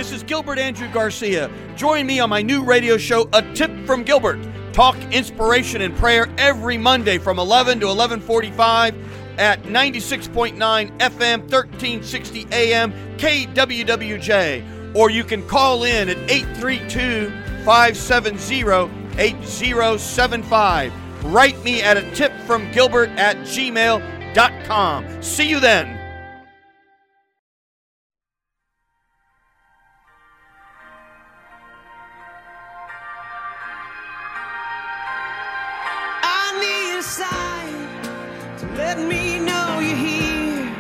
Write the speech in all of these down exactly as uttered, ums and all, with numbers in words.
This is Gilbert Andrew Garcia. Join me on my new radio show, A Tip from Gilbert. Talk, inspiration, and prayer every Monday from eleven to eleven forty-five at ninety-six point nine F M, thirteen sixty A M, K W W J. Or you can call in at eight three two, five seven zero, eight zero seven five. Write me at a tip from Gilbert at gmail dot com. See you then. I need a sign to let me know you're here.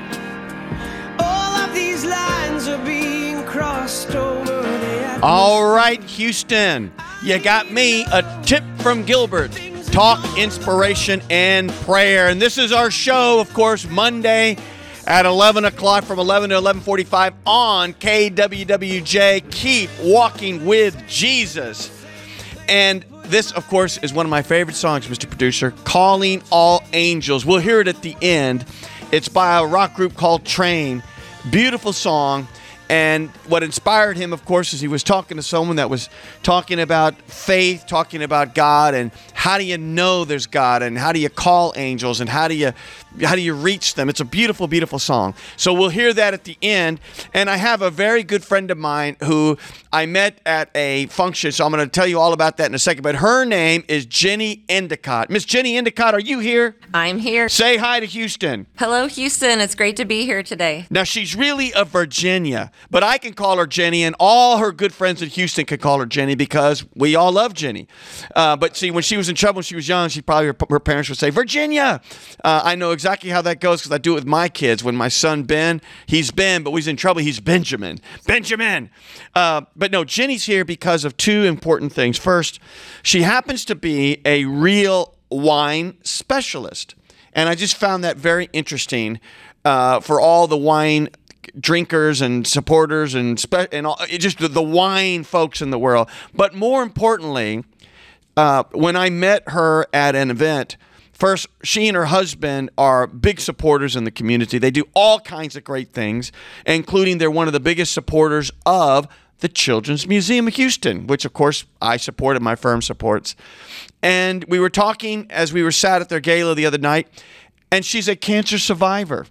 All of these lines are being crossed over the All right, Houston, you got me a tip from Gilbert. Talk, inspiration, and prayer. And this is our show, of course, Monday at eleven o'clock from eleven to eleven forty-five on K W W J. Keep walking with Jesus. And this, of course, is one of my favorite songs, Mister Producer, Calling All Angels. We'll hear it at the end. It's by a rock group called Train. Beautiful song. And what inspired him, of course, is he was talking to someone that was talking about faith, talking about God, and how do you know there's God, and how do you call angels, and how do you how do you reach them? It's a beautiful, beautiful song. So we'll hear that at the end. And I have a very good friend of mine who I met at a function, so I'm going to tell you all about that in a second. But her name is Jenny Endicott. Miss Jenny Endicott, are you here? I'm here. Say hi to Houston. Hello, Houston. It's great to be here today. Now, she's really a Virginia, but I can call her Jenny, and all her good friends in Houston can call her Jenny because we all love Jenny. Uh, but see, when she was in trouble when she was young, she probably, her, her parents would say, Virginia. Uh, I know exactly how that goes because I do it with my kids. When my son Ben, he's Ben, but when he's in trouble, he's Benjamin. Benjamin. Uh, but no, Jenny's here because of two important things. First, she happens to be a real wine specialist. And I just found that very interesting uh, for all the wine drinkers and supporters and spe- and all, just the, the wine folks in the world. But more importantly, uh, when I met her at an event, first, she and her husband are big supporters in the community. They do all kinds of great things, including they're one of the biggest supporters of the Children's Museum of Houston, which, of course, I support and my firm supports. And we were talking as we were sat at their gala the other night, and she's a cancer survivor.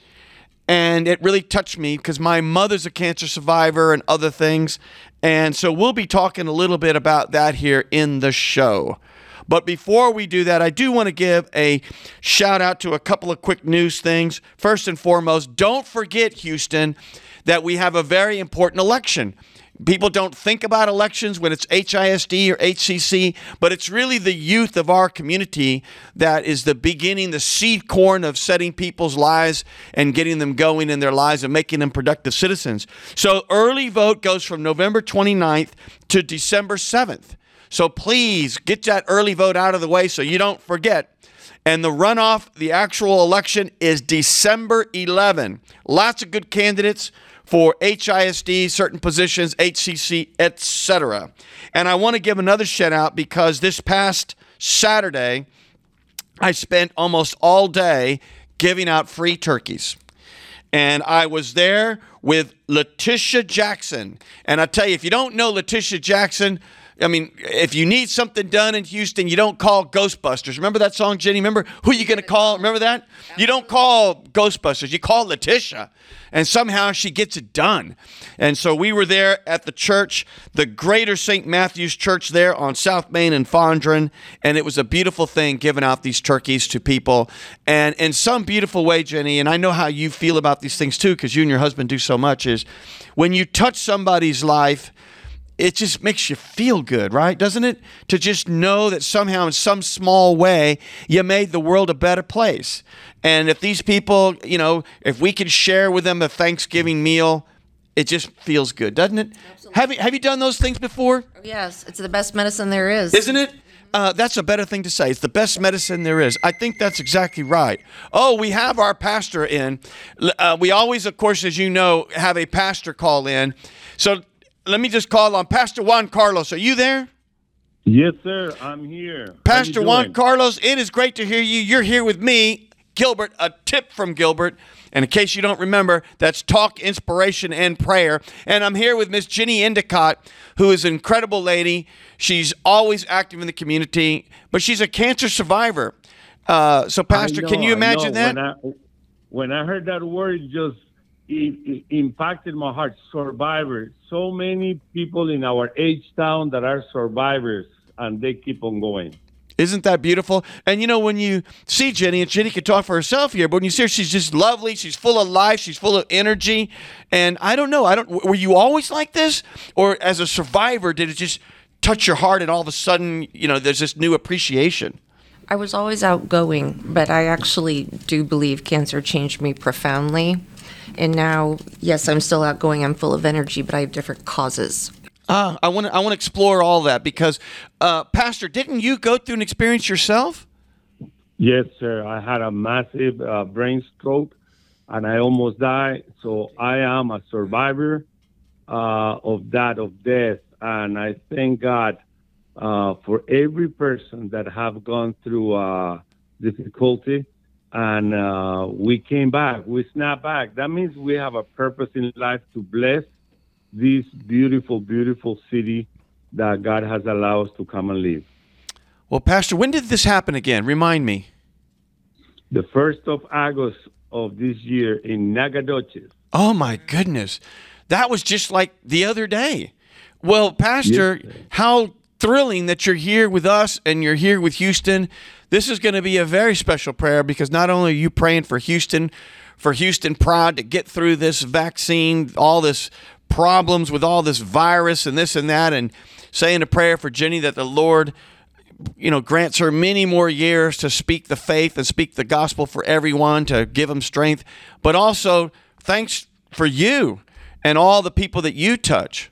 And it really touched me because my mother's a cancer survivor and other things. And so we'll be talking a little bit about that here in the show. But before we do that, I do want to give a shout out to a couple of quick news things. First and foremost, don't forget, Houston, that we have a very important election. People don't think about elections when it's H I S D or H C C, but it's really the youth of our community that is the beginning, the seed corn of setting people's lives and getting them going in their lives and making them productive citizens. So early vote goes from November twenty-ninth to December seventh. So please get that early vote out of the way so you don't forget. And the runoff, the actual election, is December eleventh. Lots of good candidates for H I S D, certain positions, H C C, et cetera. And I want to give another shout out because this past Saturday, I spent almost all day giving out free turkeys. And I was there with Letitia Jackson. And I tell you, if you don't know Letitia Jackson, I mean, if you need something done in Houston, you don't call Ghostbusters. Remember that song, Jenny? Remember who you going to call? Remember that? You don't call Ghostbusters. You call Letitia. And somehow she gets it done. And so we were there at the church, the Greater Saint Matthew's Church there on South Main and Fondren. And it was a beautiful thing giving out these turkeys to people. And in some beautiful way, Jenny, and I know how you feel about these things too, because you and your husband do so much, is when you touch somebody's life, it just makes you feel good, right? Doesn't it? To just know that somehow in some small way, you made the world a better place. And if these people, you know, if we can share with them a Thanksgiving meal, it just feels good, doesn't it? Absolutely. Have you, have you done those things before? Yes, it's the best medicine there is. Isn't it? Uh, that's a better thing to say. It's the best medicine there is. I think that's exactly right. Oh, we have our pastor in. Uh, we always, of course, as you know, have a pastor call in. So let me just call on Pastor Juan Carlos. Are you there? Yes, sir. I'm here. Pastor Juan Carlos, it is great to hear you. You're here with me Gilbert, a tip from Gilbert. And in case you don't remember, that's Talk, Inspiration, and Prayer. And I'm here with Miss Jenny Endicott, who is an incredible lady. She's always active in the community, but she's a cancer survivor. Uh, so, Pastor, know, can you imagine that? When I, when I heard that word, it just it, it impacted my heart. Survivors. So many people in our age town that are survivors, and they keep on going. Isn't that beautiful? And you know, when you see Jenny, and Jenny can talk for herself here, but when you see her, she's just lovely. She's full of life. She's full of energy. And I don't know. I don't. Were you always like this, or as a survivor, did it just touch your heart, and all of a sudden, you know, there's this new appreciation? I was always outgoing, but I actually do believe cancer changed me profoundly. And now, yes, I'm still outgoing. I'm full of energy, but I have different causes. Ah, I want to I want to explore all that because, uh, Pastor, didn't you go through an experience yourself? Yes, sir. I had a massive uh, brain stroke, and I almost died. So I am a survivor uh, of that, of death. And I thank God uh, for every person that have gone through uh, difficulty. And uh, we came back. We snapped back. That means we have a purpose in life to bless this beautiful, beautiful city that God has allowed us to come and live. Well, Pastor, when did this happen again? Remind me. The first of August of this year in Nacogdoches. Oh, my goodness. That was just like the other day. Well, Pastor, yes, how thrilling that you're here with us and you're here with Houston. This is going to be a very special prayer because not only are you praying for Houston, for Houston Pride to get through this vaccine, all this problems with all this virus and this and that, and saying a prayer for Jenny that the Lord, you know, grants her many more years to speak the faith and speak the gospel for everyone, to give them strength. But also, thanks for you and all the people that you touch.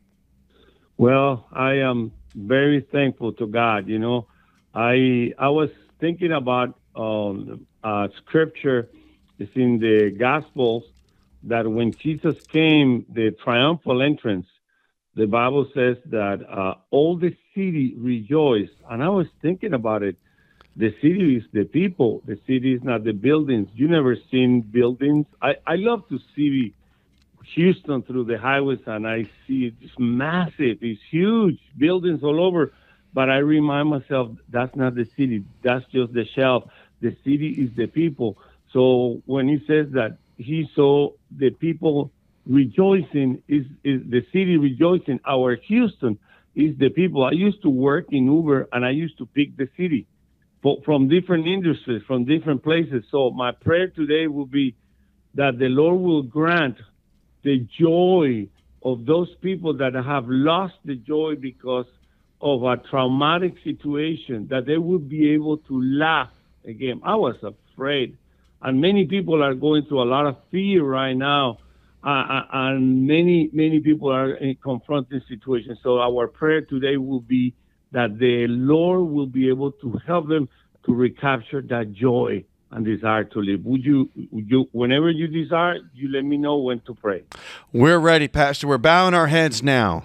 Well, I am very thankful to God. You know, I I was thinking about um, uh, scripture. It's in the Gospels that when Jesus came, the triumphal entrance, the Bible says that uh, all the city rejoiced. And I was thinking about it. The city is the people. The city is not the buildings. You never seen buildings. I, I love to see Houston through the highways, and I see it's massive. It's huge buildings all over. But I remind myself, that's not the city. That's just the shelf. The city is the people. So when he says that he saw the people rejoicing, is, is the city rejoicing. Our Houston is the people. I used to work in Uber, and I used to pick the city for, from different industries, from different places. So my prayer today will be that the Lord will grant the joy of those people that have lost the joy because of a traumatic situation, that they will be able to laugh again. I was afraid. And many people are going through a lot of fear right now. Uh, and many, many people are in confronting situations. So our prayer today will be that the Lord will be able to help them to recapture that joy and desire to live. Would you, would you, whenever you desire, you let me know when to pray. We're ready, Pastor. We're bowing our heads now.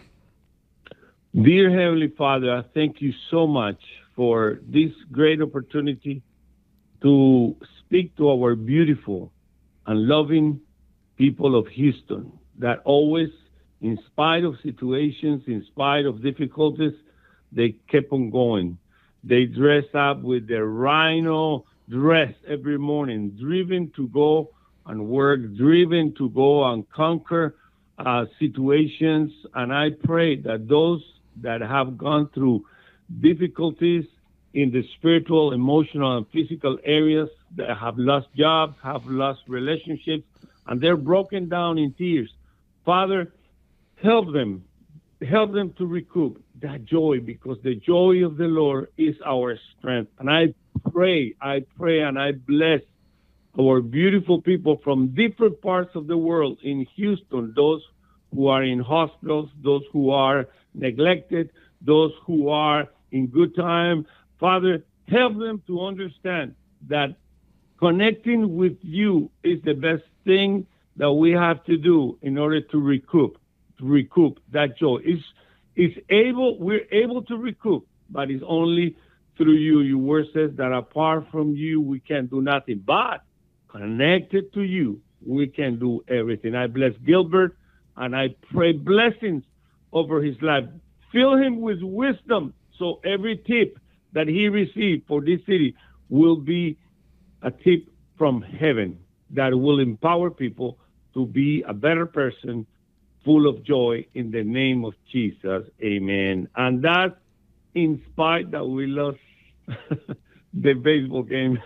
Dear Heavenly Father, I thank you so much for this great opportunity to speak to our beautiful and loving people of Houston that always, in spite of situations, in spite of difficulties, they kept on going. They dress up with their rhino dress every morning, driven to go and work, driven to go and conquer uh, situations. And I pray that those that have gone through difficulties in the spiritual, emotional, and physical areas, that have lost jobs, have lost relationships, and they're broken down in tears. Father, help them. Help them to recoup that joy, because the joy of the Lord is our strength. And I pray, I pray, and I bless our beautiful people from different parts of the world in Houston, those who are in hospitals, those who are neglected, those who are in good time. Father, help them to understand that connecting with you is the best thing that we have to do in order to recoup, to recoup that joy. It's, it's able, we're able to recoup, but it's only through you. Your word says that apart from you, we can do nothing. But connected to you, we can do everything. I bless Gilbert, and I pray blessings over his life. Fill him with wisdom, so every tip that he received for this city will be a tip from heaven that will empower people to be a better person, full of joy, in the name of Jesus. Amen. And that's in spite that we lost the baseball game.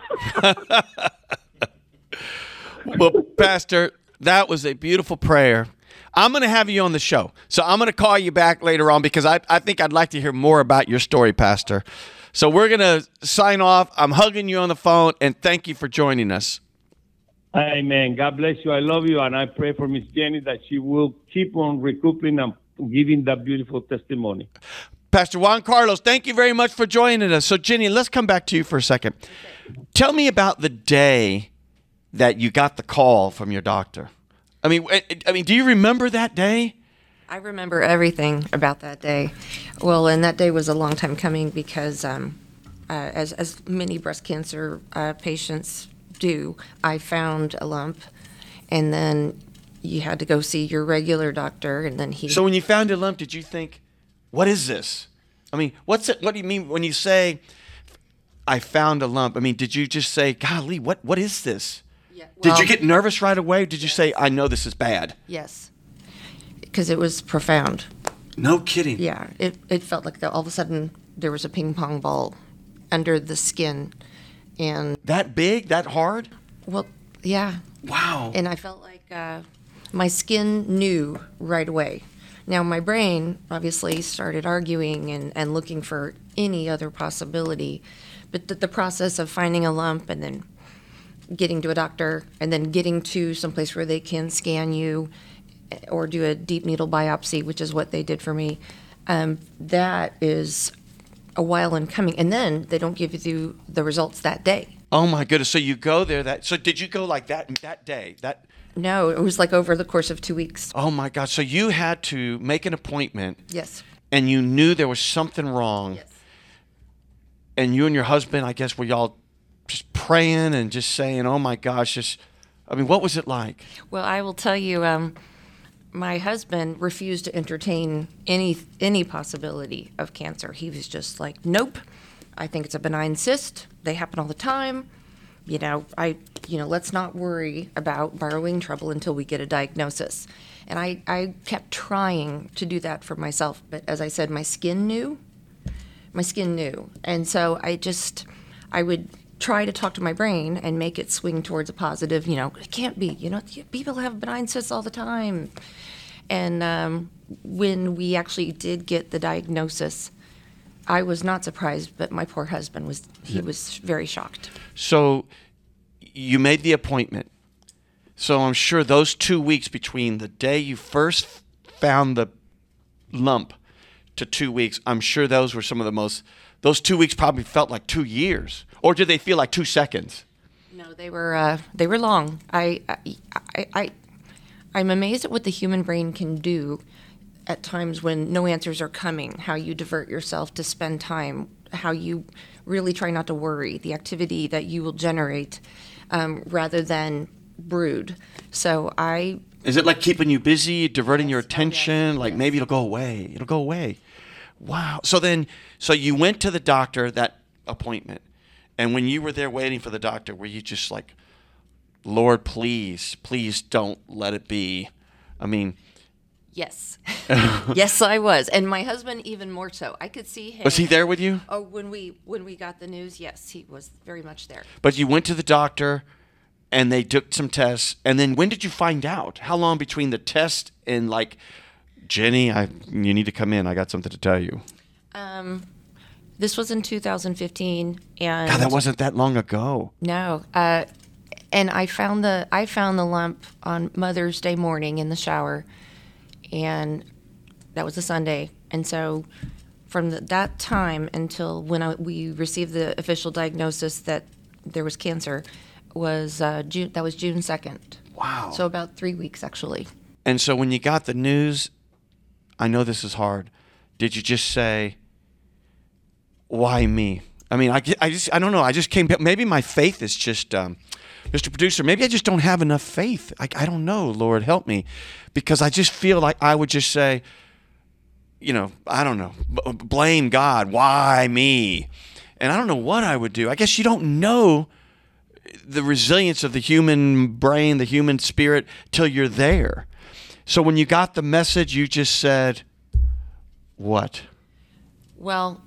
Well, Pastor, that was a beautiful prayer. I'm going to have you on the show. So I'm going to call you back later on because I, I think I'd like to hear more about your story, Pastor. So we're going to sign off. I'm hugging you on the phone, and thank you for joining us. Amen. God bless you. I love you, and I pray for Miss Jenny that she will keep on recouping and giving that beautiful testimony. Pastor Juan Carlos, thank you very much for joining us. So, Jenny, let's come back to you for a second. Okay. Tell me about the day that you got the call from your doctor. I mean, I mean, do you remember that day? I remember everything about that day. Well, and that day was a long time coming because, um, uh, as as many breast cancer uh, patients do, I found a lump, and then you had to go see your regular doctor, and then he. So when you found a lump, did you think, "What is this?" I mean, what's it? What do you mean when you say, "I found a lump"? I mean, did you just say, "Golly, what what is this"? Yeah, well, did you get nervous right away? Or did you say, "I know this is bad"? Yes, because it was profound. No kidding. Yeah, it it felt like the, all of a sudden there was a ping pong ball under the skin, and that big, that hard. Well, yeah. Wow. And I felt like uh, my skin knew right away. Now my brain obviously started arguing and, and looking for any other possibility, but the, the process of finding a lump and then getting to a doctor and then getting to someplace where they can scan you or do a deep needle biopsy, which is what they did for me, um, that is a while in coming. And then they don't give you the results that day. Oh my goodness! So you go there. That so did you go like that that day? That no, it was like over the course of two weeks. Oh my God! So you had to make an appointment. Yes. And you knew there was something wrong. Yes. And you and your husband, I guess, were y'all just praying and just saying, "Oh my gosh!" Just, I mean, what was it like? Well, I will tell you, um, my husband refused to entertain any any possibility of cancer. He was just like, "Nope, I think it's a benign cyst. They happen all the time. You know, I, you know, let's not worry about borrowing trouble until we get a diagnosis." And I, I kept trying to do that for myself. But as I said, my skin knew. My skin knew. And so I just, I would try to talk to my brain and make it swing towards a positive, you know, it can't be. You know, people have benign cysts all the time. And um, when we actually did get the diagnosis, I was not surprised, but my poor husband was, he was very shocked. So you made the appointment. So I'm sure those two weeks between the day you first found the lump to two weeks, I'm sure those were some of the most, those two weeks probably felt like two years. Or did they feel like two seconds? No, they were, uh, they were long. I, I, I, I'm amazed at what the human brain can do at times when no answers are coming, how you divert yourself to spend time, how you really try not to worry, the activity that you will generate um, rather than brood. So I... Is it like keeping you busy, diverting yes, your attention? yes, like yes. maybe it'll go away. It'll go away. Wow. So then, so you went to the doctor, that appointment, and when you were there waiting for the doctor, were you just like, "Lord, please, please don't let it be"? I mean... Yes. Yes, I was. And my husband even more so. I could see him. Was he there with you? Oh, when we when we got the news, yes, he was very much there. But you went to the doctor and they took some tests. And then when did you find out? How long between the test and like, "Jenny, I you need to come in. I got something to tell you"? Um, this was in two thousand fifteen, and God, that wasn't that long ago. No. Uh, and I found the I found the lump on Mother's Day morning in the shower. And that was a Sunday. And so from the, that time until when I, we received the official diagnosis that there was cancer was uh, June. That was June second. Wow. So about three weeks, actually. And so when you got the news, I know this is hard. Did you just say, "Why me? I mean, I, I just, I don't know. I just came, maybe my faith is just, um, Mister Producer, maybe I just don't have enough faith. I, I don't know, Lord, help me. Because I just feel like I would just say, you know, I don't know, b- blame God. Why me? And I don't know what I would do. I guess you don't know the resilience of the human brain, the human spirit, till you're there. So when you got the message, you just said, what? Well,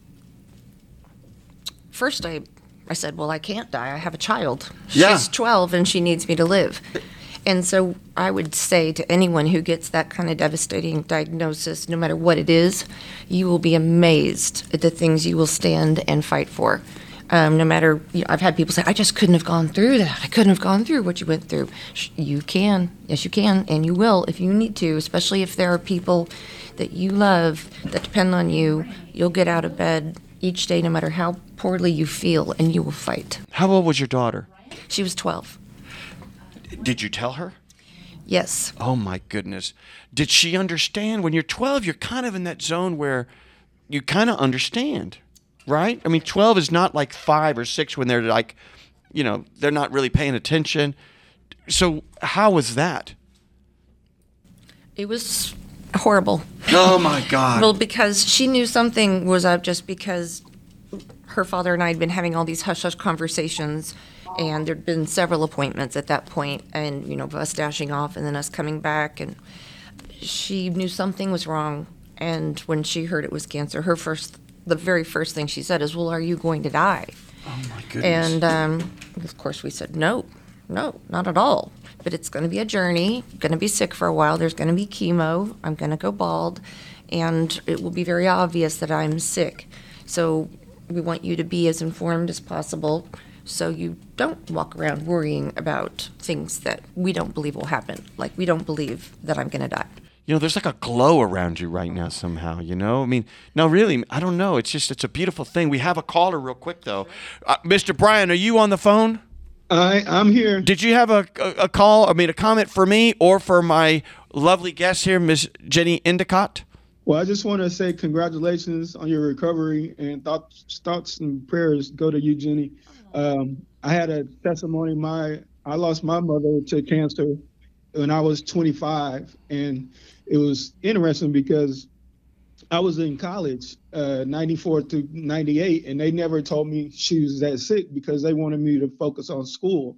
first I, I said, well, I can't die. I have a child. Yeah. She's twelve and she needs me to live. And so I would say to anyone who gets that kind of devastating diagnosis, no matter what it is, you will be amazed at the things you will stand and fight for. Um, no matter, you know, I've had people say, I just couldn't have gone through that. I couldn't have gone through what you went through. You can. Yes, you can. And you will if you need to, especially if there are people that you love that depend on you. You'll get out of bed each day, no matter how poorly you feel, and you will fight. How old was your daughter? She was twelve. Did you tell her? Yes. Oh, my goodness. Did she understand? When you're twelve, you're kind of in that zone where you kind of understand, right? I mean, twelve is not like five or six when they're like, you know, they're not really paying attention. So how was that? It was horrible. Oh, my God. Well, because she knew something was up just because her father and I had been having all these hush-hush conversations, and there'd been several appointments at that point, and, you know, us dashing off and then us coming back, and she knew something was wrong. And when she heard it was cancer, her first, the very first thing she said is, well, are you going to die? Oh, my goodness. And, um, of course, we said, no, no, not at all. But it's going to be a journey, going to be sick for a while. There's going to be chemo. I'm going to go bald, and it will be very obvious that I'm sick. So we want you to be as informed as possible so you don't walk around worrying about things that we don't believe will happen. Like, we don't believe that I'm going to die. You know, there's like a glow around you right now somehow, you know? I mean, no, really, I don't know. It's just, it's a beautiful thing. We have a caller real quick, though. Uh, Mister Brian, are you on the phone? I, I'm here. Did you have a, a, a call, I mean, a comment for me or for my lovely guest here, Miss Jenny Endicott? Well, I just want to say congratulations on your recovery, and thoughts, thoughts and prayers go to you, Jenny. Um, I had a testimony. My I lost my mother to cancer when I was twenty-five, and it was interesting because I was in college, uh, ninety-four to ninety-eight, and they never told me she was that sick because they wanted me to focus on school.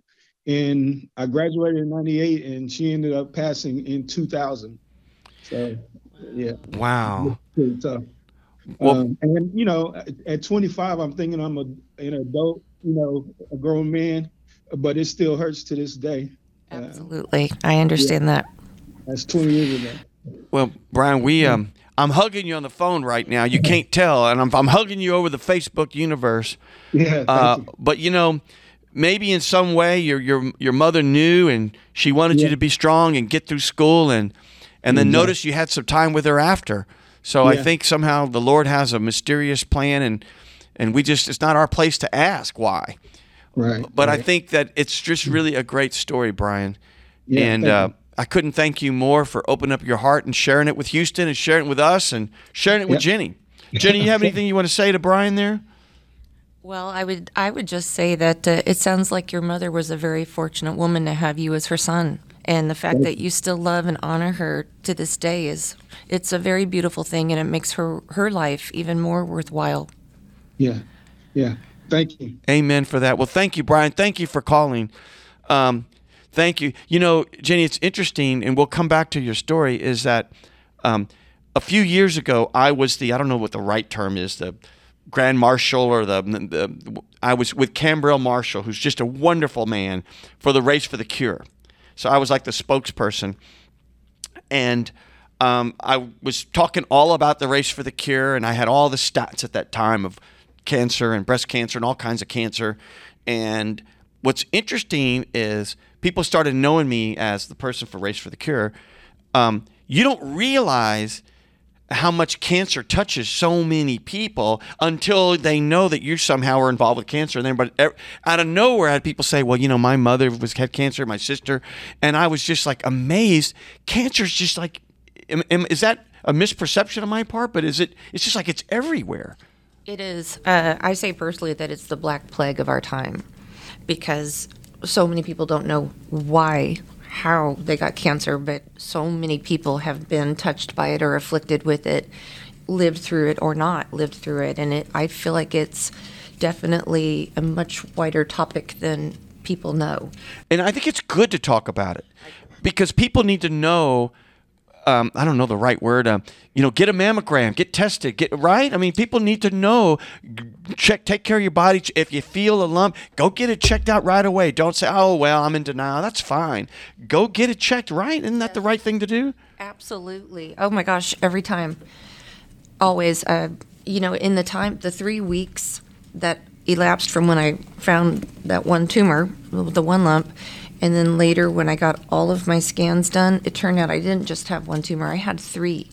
And I graduated in ninety-eight, and she ended up passing in two thousand. So, yeah. Wow. Pretty tough. Well, um, and, you know, at, at twenty-five, I'm thinking I'm a, an adult, you know, a grown man, but it still hurts to this day. Absolutely. Uh, I understand yeah. that. That's twenty years ago. Well, Brian, we um, I'm hugging you on the phone right now. You can't tell, and I'm I'm hugging you over the Facebook universe. Yeah. Uh, you. But you know, maybe in some way your your your mother knew, and she wanted yeah. you to be strong and get through school, and and then mm-hmm. notice you had some time with her after. So yeah. I think somehow the Lord has a mysterious plan, and and we just it's not our place to ask why. Right. But right. I think that it's just really a great story, Brian. Yeah, and uh, I couldn't thank you more for opening up your heart and sharing it with Houston and sharing it with us and sharing it with yep. Jenny. Jenny, you have anything you want to say to Brian there? Well, I would I would just say that uh, it sounds like your mother was a very fortunate woman to have you as her son. And the fact that you still love and honor her to this day is it's a very beautiful thing, and it makes her, her life even more worthwhile. Yeah, yeah. Thank you. Amen for that. Well, thank you, Brian. Thank you for calling. Um, thank you. You know, Jenny, it's interesting, and we'll come back to your story, is that um, a few years ago, I was the, I don't know what the right term is, the Grand Marshal or the, the I was with Cambrell Marshall, who's just a wonderful man, for the Race for the Cure. So I was like the spokesperson, and um, I was talking all about the Race for the Cure, and I had all the stats at that time of cancer and breast cancer and all kinds of cancer. And what's interesting is people started knowing me as the person for Race for the Cure. Um, you don't realize how much cancer touches so many people until they know that you somehow are involved with cancer. And then, but out of nowhere, I had people say, well, you know, my mother was had cancer, my sister. And I was just like amazed. Cancer's just like, am, am, is that a misperception on my part? But is it, it's just like it's everywhere. It is. Uh, I say personally that it's the black plague of our time because so many people don't know why, how they got cancer, but so many people have been touched by it or afflicted with it, lived through it or not lived through it. And it, I feel like it's definitely a much wider topic than people know. And I think it's good to talk about it because people need to know. Um, I don't know the right word. Um, you know, get a mammogram, get tested, get right. I mean, people need to know. Check, take care of your body. If you feel a lump, go get it checked out right away. Don't say, "Oh, well, I'm in denial." That's fine. Go get it checked. Right? Isn't that the right thing to do? Absolutely. Oh my gosh, every time, always. Uh, you know, in the time, the three weeks that elapsed from when I found that one tumor, the one lump. And then later, when I got all of my scans done, it turned out I didn't just have one tumor; I had three.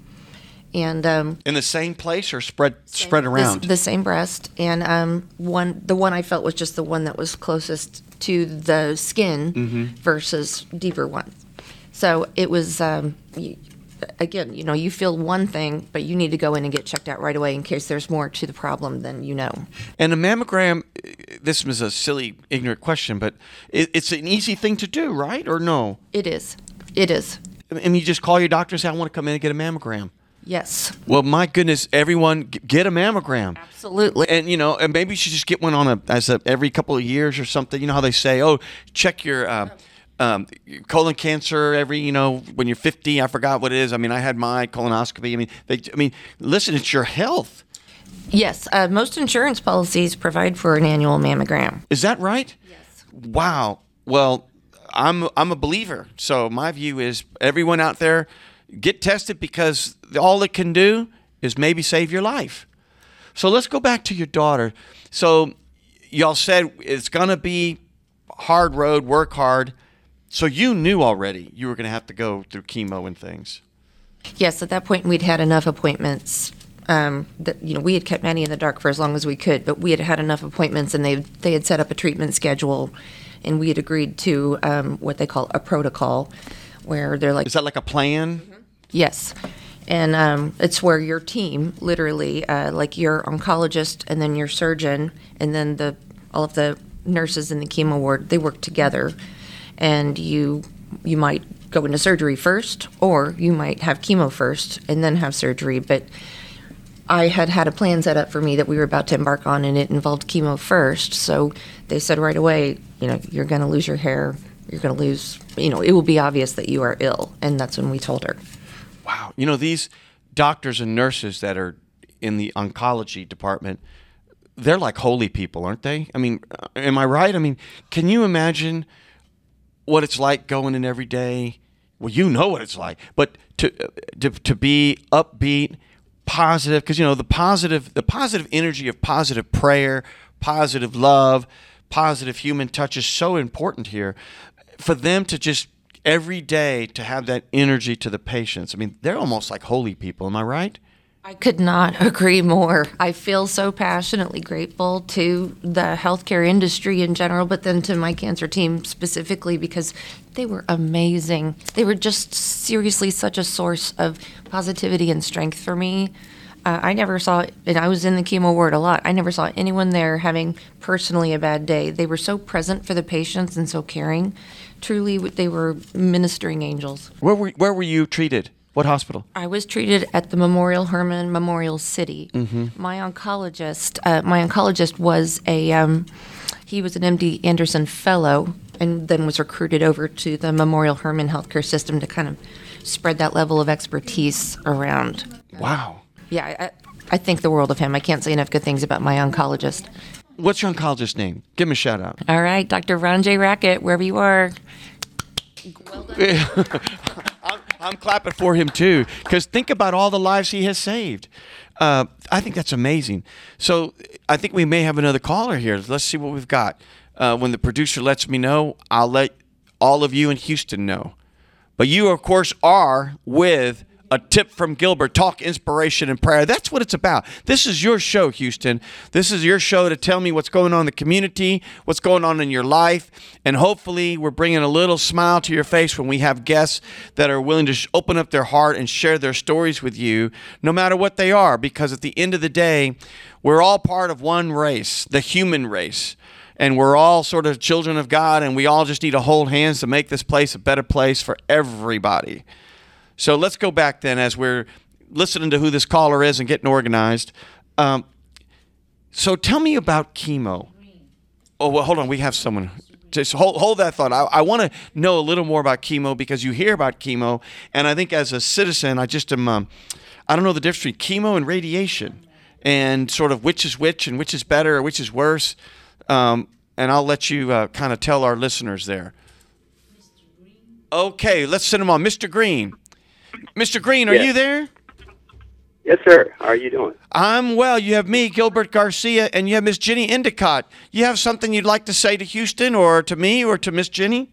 And um, in the same place or spread spread around? The, the same breast, and um, one the one I felt was just the one that was closest to the skin mm-hmm. versus deeper ones. So it was. Um, Again, you know, you feel one thing, but you need to go in and get checked out right away in case there's more to the problem than you know. And a mammogram, this was a silly, ignorant question, but it, it's an easy thing to do, right? Or no? It is. It is. And you just call your doctor and say, "I want to come in and get a mammogram." Yes. Well, my goodness, everyone g- get a mammogram. Absolutely. And, you know, and maybe you should just get one on a as a every couple of years or something. You know how they say, oh, check your uh, um, colon cancer every, you know, when you're fifty. I forgot what it is. I mean, I had my colonoscopy. I mean, they, I mean, listen, it's your health. Yes. Uh, most insurance policies provide for an annual mammogram. Is that right? Yes. Wow. Well, I'm I'm a believer. So my view is everyone out there, get tested because all it can do is maybe save your life. So let's go back to your daughter. So y'all said it's going to be hard road, work hard. So you knew already you were going to have to go through chemo and things. Yes, at that point we'd had enough appointments. Um, that you know, we had kept Maddie in the dark for as long as we could, but we had had enough appointments, and they they had set up a treatment schedule, and we had agreed to um, what they call a protocol, where they're like, is that like a plan? Mm-hmm. Yes. And um, it's where your team, literally, uh, like your oncologist and then your surgeon and then the all of the nurses in the chemo ward, they work together. And you you might go into surgery first, or you might have chemo first and then have surgery. But I had had a plan set up for me that we were about to embark on, and it involved chemo first. So they said right away, you know, you're going to lose your hair. You're going to lose, you know, it will be obvious that you are ill. And that's when we told her. Wow. You know, these doctors and nurses that are in the oncology department, they're like holy people, aren't they? I mean, am I right? I mean, can you imagine what it's like going in every day? Well, you know what it's like, but to to, to be upbeat, positive, because, you know, the positive, the positive energy of positive prayer, positive love, positive human touch is so important here. For them to just every day to have that energy to the patients. I mean, they're almost like holy people. Am I right? I could not agree more. I feel so passionately grateful to the healthcare industry in general, but then to my cancer team specifically, because they were amazing. They were just seriously such a source of positivity and strength for me. Uh, I never saw, and I was in the chemo ward a lot, I never saw anyone there having personally a bad day. They were so present for the patients and so caring. Truly, they were ministering angels. Where were where were you treated? What hospital? I was treated at the Memorial Hermann Memorial City. Mm-hmm. My oncologist, uh, my oncologist was a, um, he was an M D Anderson fellow, and then was recruited over to the Memorial Hermann healthcare system to kind of spread that level of expertise around. Wow. Yeah, I, I think the world of him. I can't say enough good things about my oncologist. What's your oncologist's name? Give him a shout out. All right, Doctor Ron J. Rackett, wherever you are. Well done. I'm, I'm clapping for him too, because think about all the lives he has saved. Uh, I think that's amazing. So I think we may have another caller here. Let's see what we've got. Uh, when the producer lets me know, I'll let all of you in Houston know. But you, of course, are with A tip from Gilbert, talk, inspiration, and prayer. That's what it's about. This is your show, Houston. This is your show to tell me what's going on in the community, what's going on in your life, and hopefully we're bringing a little smile to your face when we have guests that are willing to sh- open up their heart and share their stories with you, no matter what they are, because at the end of the day, we're all part of one race, the human race. And we're all sort of children of God, and we all just need to hold hands to make this place a better place for everybody. So let's go back then as we're listening to who this caller is and getting organized. Um, so tell me about chemo. Oh, well, hold on. We have someone. Just hold, hold that thought. I, I want to know a little more about chemo because you hear about chemo. And I think as a citizen, I just am, um, I don't know the difference between chemo and radiation and sort of which is which and which is better or which is worse. Um, and I'll let you uh, kind of tell our listeners there. Okay, let's send him on. Mister Green. Mister Green, are yes. you there? Yes, sir. How are you doing? I'm well. You have me, Gilbert Garcia, and you have Miss Jenny Endicott. You have something you'd like to say to Houston or to me or to Miss Jenny?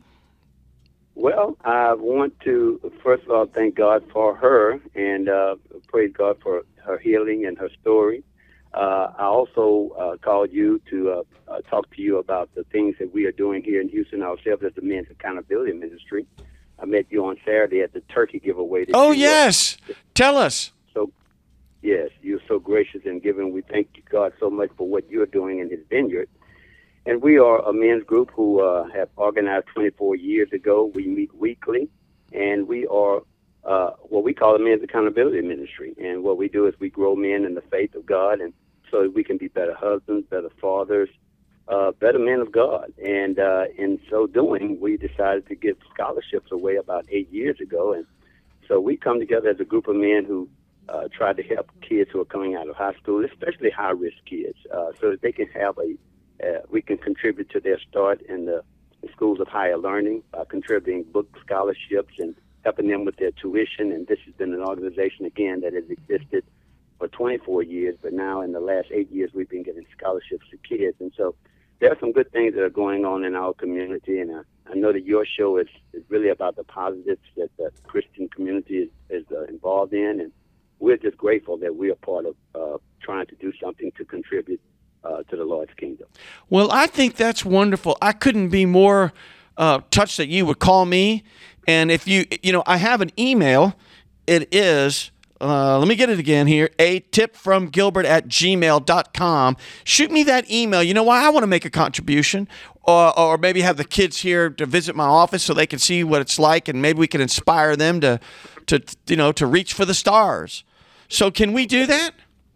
Well, I want to, first of all, thank God for her and uh, praise God for her healing and her story. Uh, I also uh, called you to uh, uh, talk to you about the things that we are doing here in Houston ourselves as the Men's Accountability Ministry. I met you on Saturday at the turkey giveaway. that Oh, you, yes. Uh, Tell us. So, yes, you're so gracious in giving. We thank God so much for what you're doing in his vineyard. And we are a men's group who uh, have organized twenty-four years ago. We meet weekly, and we are uh, what we call the Men's Accountability Ministry. And what we do is we grow men in the faith of God, and so that we can be better husbands, better fathers, uh, better men of God. And uh, in so doing, we decided to give scholarships away about eight years ago. And so we come together as a group of men who uh, try to help kids who are coming out of high school, especially high-risk kids, uh, so that they can have a, uh, we can contribute to their start in the in schools of higher learning by contributing book scholarships and helping them with their tuition. And this has been an organization, again, that has existed for twenty-four years, but now in the last eight years, we've been giving scholarships to kids. And so there are some good things that are going on in our community, and I, I know that your show is, is really about the positives that the Christian community is, is uh, involved in, and we're just grateful that we are part of uh, trying to do something to contribute uh, to the Lord's kingdom. Well, I think that's wonderful. I couldn't be more uh, touched that you would call me. And if you, you know, I have an email. It is... Uh, let me get it again here. A tip from Gilbert at gmail dot com. Shoot me that email. You know why? I want to make a contribution, or, or maybe have the kids here to visit my office so they can see what it's like, and maybe we can inspire them to, to you know, to reach for the stars. So can we do that?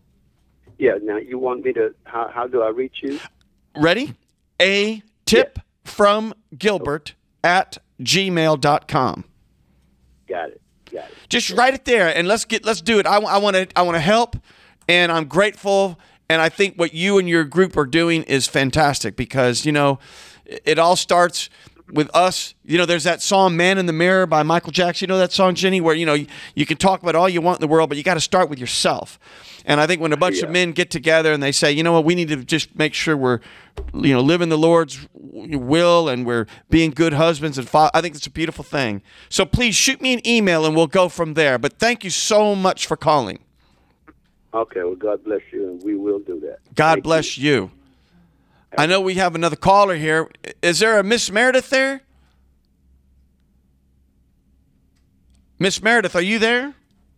Yeah. Now you want me to? How, how do I reach you? Ready? A tip yeah. from Gilbert at gmail dot com. Got it. Got it. Just write it there, and let's get let's do it. I, I want to I want to help, and I'm grateful, and I think what you and your group are doing is fantastic because you know it all starts with us. You know, there's that song "Man in the Mirror" by Michael Jackson. You know that song, Jenny, where you know you, you can talk about all you want in the world, but you got to start with yourself. And I think when a bunch yeah. of men get together and they say, you know what, we need to just make sure we're, you know, living the Lord's will and we're being good husbands and fathers. I think it's a beautiful thing. So please shoot me an email and we'll go from there. But thank you so much for calling. Okay. Well, God bless you, and we will do that. God Thank bless you. you. I know we have another caller here. Is there a Miss Meredith there? Miss Meredith, are you there?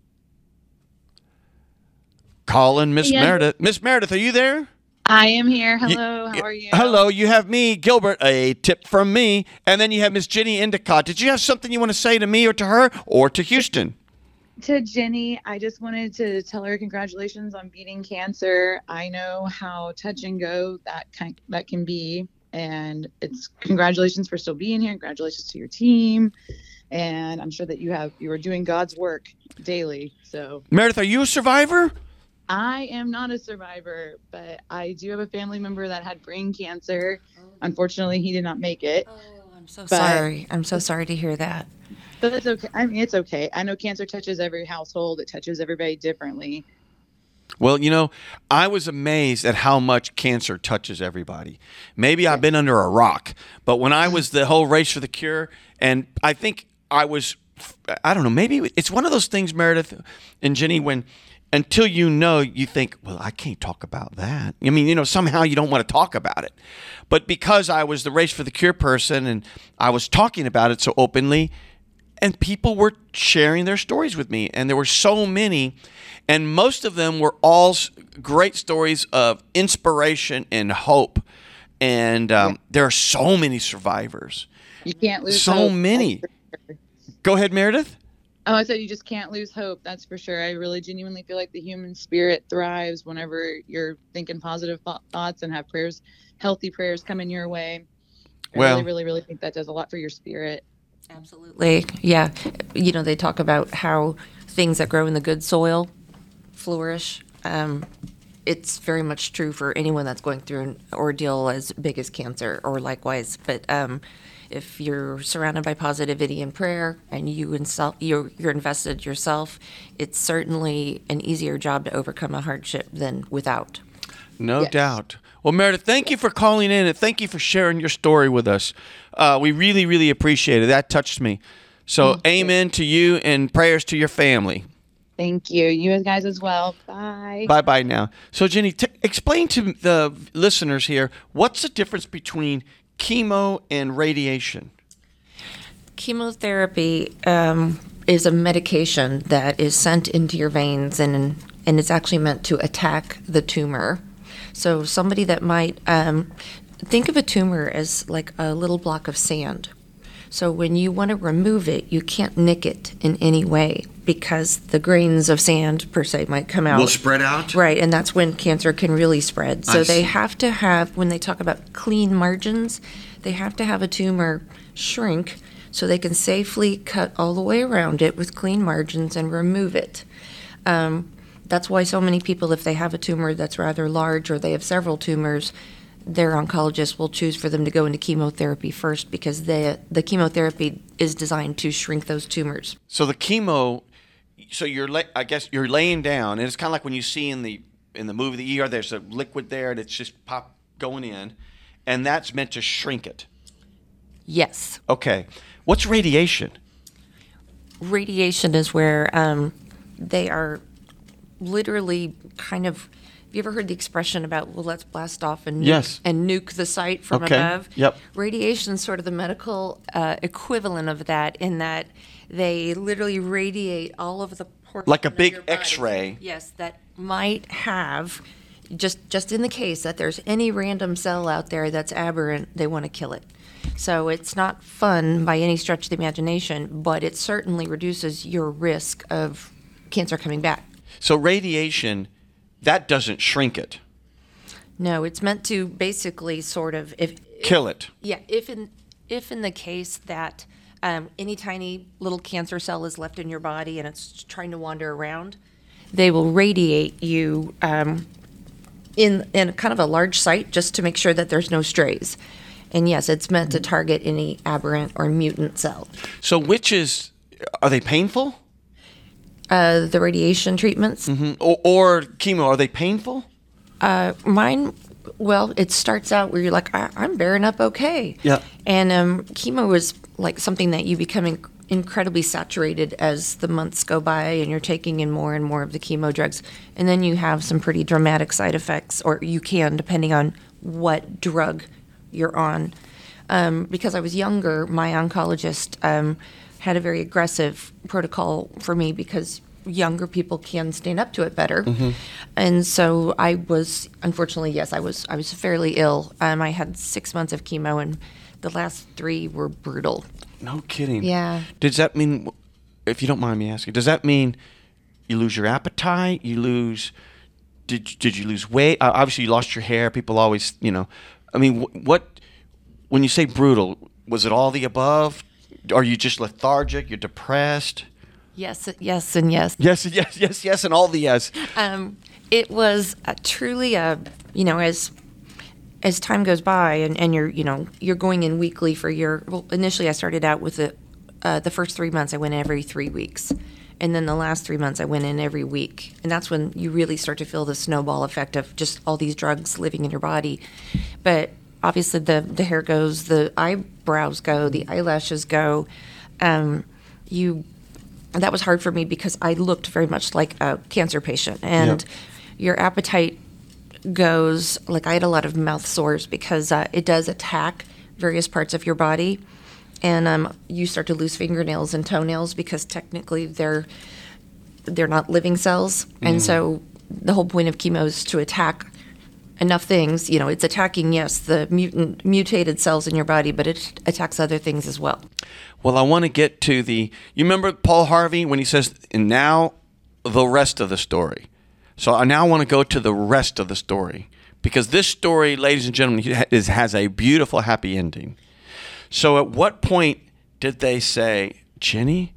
Calling Miss Yes. Meredith. Miss Meredith, are you there? I am here. Hello, You- how are you? Hello, you have me, Gilbert, a tip from me, and then you have Miss Jenny Endicott. Did you have something you want to say to me or to her or to Houston? To Jenny, I just wanted to tell her congratulations on beating cancer. I know how touch and go that kind that can be, and it's congratulations for still being here. Congratulations to your team, and I'm sure that you have you are doing God's work daily. So Meredith, are you a survivor? I am not a survivor, but I do have a family member that had brain cancer. Unfortunately, he did not make it. Oh, I'm so But- sorry. I'm so sorry to hear that. But it's okay. I mean, it's okay. I know cancer touches every household. It touches everybody differently. Well, you know, I was amazed at how much cancer touches everybody. Maybe I've been under a rock, but when I was the whole race for the cure, and I think I was I don't know, maybe it's one of those things, Meredith and Jenny, when until you know, you think, well, I can't talk about that. I mean, you know, somehow you don't want to talk about it. But because I was the Race for the Cure person and I was talking about it so openly, and people were sharing their stories with me, and there were so many, and most of them were all s- great stories of inspiration and hope. And um, Yeah. there are so many survivors. You can't lose So hope. many. That's for sure. Go ahead, Meredith. Oh, I said you just can't lose hope. That's for sure. I really genuinely feel like the human spirit thrives whenever you're thinking positive th- thoughts and have prayers, healthy prayers coming your way. I Well- really, really, really think that does a lot for your spirit. Absolutely. Yeah. You know, they talk about how things that grow in the good soil flourish. Um, it's very much true for anyone that's going through an ordeal as big as cancer or likewise. But um, if you're surrounded by positivity and prayer and you insel- you're, you're invested yourself, it's certainly an easier job to overcome a hardship than without. No Yes. doubt. Well, Meredith, thank you for calling in and thank you for sharing your story with us. Uh, we really, really appreciate it. That touched me. So, amen to you and prayers to your family. Thank you. You guys as well. Bye. Bye bye now. So, Jenny, t- explain to the listeners here what's the difference between chemo and radiation? Chemotherapy um, is a medication that is sent into your veins, and and it's actually meant to attack the tumor. So somebody that might um, think of a tumor as like a little block of sand. So when you want to remove it, you can't nick it in any way because the grains of sand per se might come out. Will spread out? Right, and that's when cancer can really spread. So I they see. have to have, when they talk about clean margins, they have to have a tumor shrink so they can safely cut all the way around it with clean margins and remove it. Um, that's why so many people, if they have a tumor that's rather large or they have several tumors, their oncologist will choose for them to go into chemotherapy first because the the chemotherapy is designed to shrink those tumors. So the chemo, so you're, la- I guess you're laying down, and it's kind of like when you see in the in the movie The E R, there's a liquid there and it's just pop going in, and that's meant to shrink it. Yes. Okay. What's radiation? Radiation is where um, they are literally kind of. Have you ever heard the expression about, well, let's blast off and nuke, Yes. and nuke the site from Okay. above? Yep. Radiation is sort of the medical uh, equivalent of that, in that they literally radiate all of the portions Like a of big your body, X-ray. Yes, that might have. Just, just in the case that there's any random cell out there that's aberrant, they want to kill it. So it's not fun by any stretch of the imagination, but it certainly reduces your risk of cancer coming back. So radiation, that doesn't shrink it. No, it's meant to basically sort of if Kill it. yeah, if in if in the case that um, any tiny little cancer cell is left in your body and it's trying to wander around, they will radiate you um, in in kind of a large site just to make sure that there's no strays. And yes, it's meant to target any aberrant or mutant cell. So which is, are they painful? Uh, the radiation treatments, Mm, Or, or chemo, are they painful? uh, mine, well, it starts out where you're like, I, I'm bearing up okay. Yeah. And um, chemo is like something that you become in- incredibly saturated as the months go by and you're taking in more and more of the chemo drugs. And then you have some pretty dramatic side effects, or you can, depending on what drug you're on. Um, because I was younger, my oncologist um, had a very aggressive protocol for me because younger people can stand up to it better. And so I was, unfortunately, yes, I was I was fairly ill. Um, I had six months of chemo, and the last three were brutal. No kidding. Yeah. Does that mean, if you don't mind me asking, does that mean you lose your appetite? You lose, did, did you lose weight? Uh, obviously, you lost your hair. People always, you know, I mean, wh- what, when you say brutal, was it all the above? Are you just lethargic? You're depressed? Yes, yes, and yes. Yes, yes, yes, yes, and all the yes. Um, it was a, truly a, you know, as as time goes by and, and you're, you know, you're going in weekly for your, well, initially I started out with the, uh, the first three months I went in every three weeks. And then the last three months I went in every week. And that's when you really start to feel the snowball effect of just all these drugs living in your body. But obviously the, the hair goes, the eyebrows go, the eyelashes go. Um, you that was hard for me because I looked very much like a cancer patient, and Yeah. your appetite goes like I had a lot of mouth sores because uh, it does attack various parts of your body, and um, you start to lose fingernails and toenails because technically they're they're not living cells, and so the whole point of chemo is to attack enough things. You know, it's attacking, yes, the mutant mutated cells in your body, but it attacks other things as well. Well, I want to get to the. You remember Paul Harvey when he says, "And now, the rest of the story." So I now want to go to the rest of the story because this story, ladies and gentlemen, is, has a beautiful, happy ending. So, at what point did they say, "Jenny,